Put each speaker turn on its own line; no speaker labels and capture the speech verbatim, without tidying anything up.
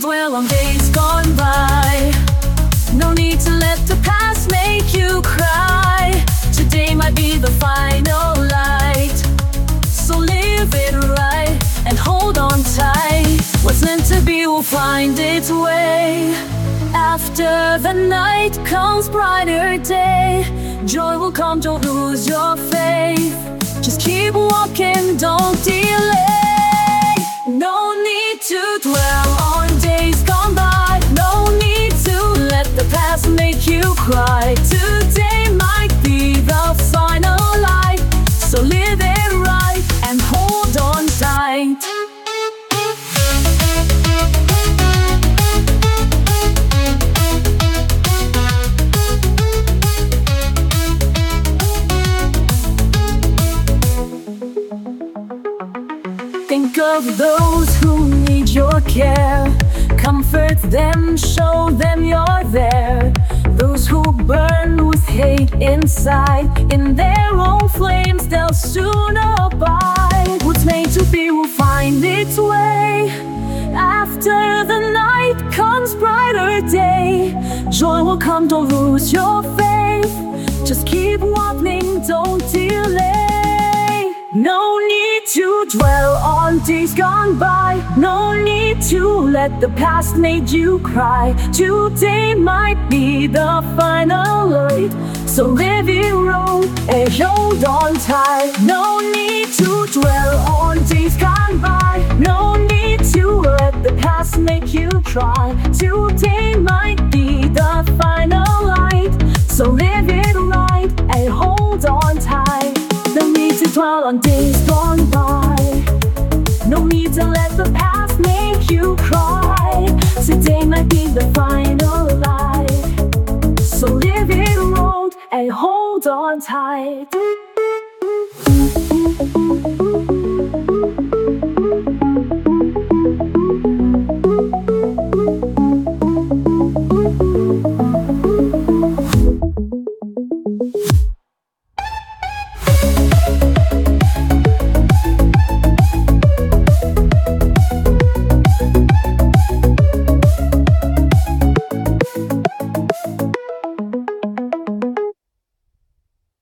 dwell on days gone by. No need to let the past make you cry. Today might be the final light, so live it right and hold on tight. What's meant to be will find its way. After the night comes brighter day. Joy will come, don't lose your faith. Just keep walking, don't delay. No need to dwell on days gone by. No need to let the past make you cry. Today might be the final light, so live it right and hold on tight. Think of those who need your care. Comfort them, show them you're there. Those who burn with hate inside, in their own flames they'll soon abide. What's made to be will find its way. After the night comes brighter day. Joy will come, don't lose your faith. Just keep walking, don't delay. No need to dwell on days gone by. No need to let the past make you cry. Today might be the final light, so live it right and hold on tight. No need to dwell on days gone by. No need to let the past make you cry. Today might be the final light, so live it right and hold on tight. No need to dwell on days gone by. No need to let the past make you cry. Today might be the final light, so live it right and hold on tight.